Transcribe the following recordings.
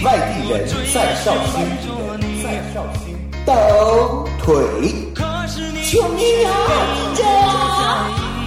外地人在绍兴，抖腿，救命啊！这样。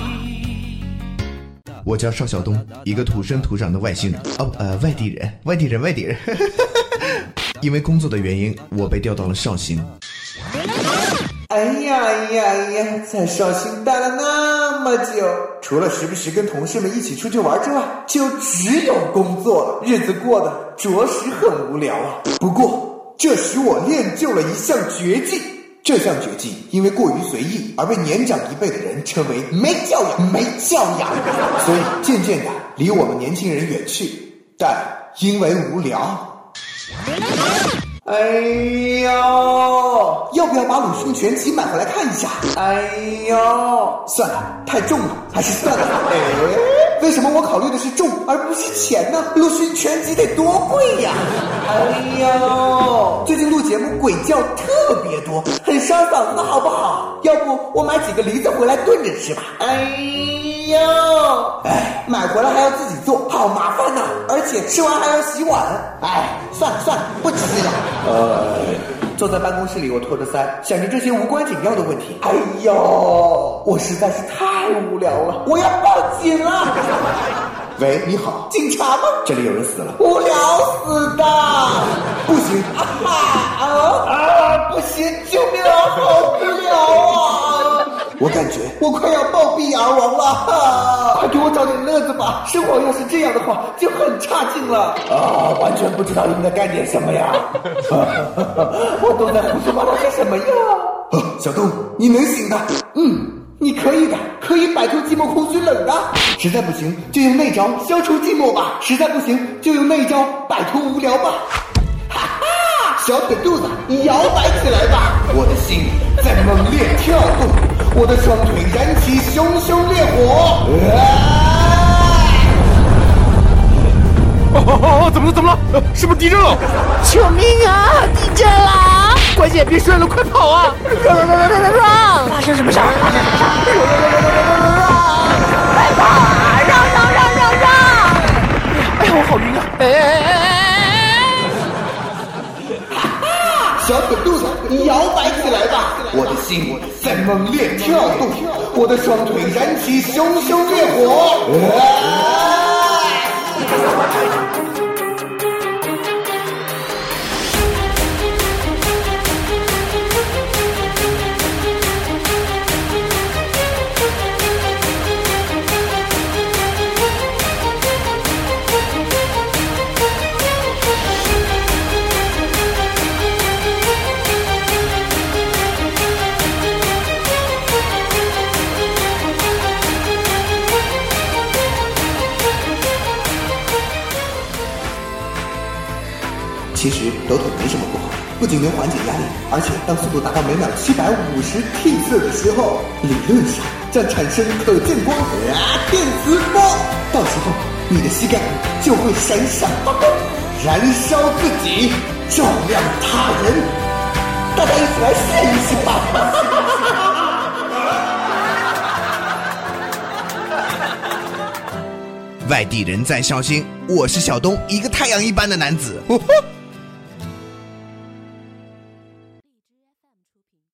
我叫邵晓东，一个土生土长的外星人，外地人。因为工作的原因，我被调到了绍兴。 哎呀，在绍兴待了那么久，除了时不时跟同事们一起出去玩之外，就只有工作了，日子过得着实很无聊啊。不过，这时我练就了一项绝技，这项绝技因为过于随意而被年长一辈的人称为没教养，所以渐渐的离我们年轻人远去。但因为无聊。哎呦，要不要把鲁迅全集买回来看一下？哎呦，算了，太重了，还是算了。为什么我考虑的是重而不是钱呢？鲁迅全集得多贵呀！哎呦，最近录节目鬼叫特别多，很伤嗓子的好不好？要不我买几个梨子回来炖着吃吧？哎呦，买回来还要自己做，好麻烦呐！而且吃完还要洗碗。算了，不急了。坐在办公室里，我托着腮，想着这些无关紧要的问题。哎呦，我实在是太无聊了，我要报警了。喂，你好，警察吗？这里有人死了，无聊死的。不行，不行，救命啊，好无聊啊！我感觉我快要暴毙而亡了，快给我找点乐子吧！生活要是这样的话，就很差劲了完全不知道应该干点什么呀！我都在胡说八道些什么呀？小东，你能行的，你可以的，可以摆脱寂寞、空虚、冷的。实在不行，就用那招消除寂寞吧；实在不行，就用那招摆脱无聊吧。小腿肚子摇摆起来吧，我的心在猛烈跳动，我的双腿燃起熊熊烈火。 怎么了？是不是地震了？ 救命啊！地震了！ 关键别摔了，快跑啊！ 让！发生什么事儿？快跑！让！ 哎呀，我好晕啊！ 小腿肚子摇摆起来吧，我的心在猛烈跳动，我的双腿燃起熊熊烈火。其实抖腿没什么不好，不仅能缓解压力，而且当速度达到每秒750T 色的时候，理论上将产生可见光电磁波，到时候你的膝盖就会闪闪发光，燃烧自己，照亮他人。大家一起来试一试吧！ 外地人在绍兴，我是小东，一个太阳一般的男子。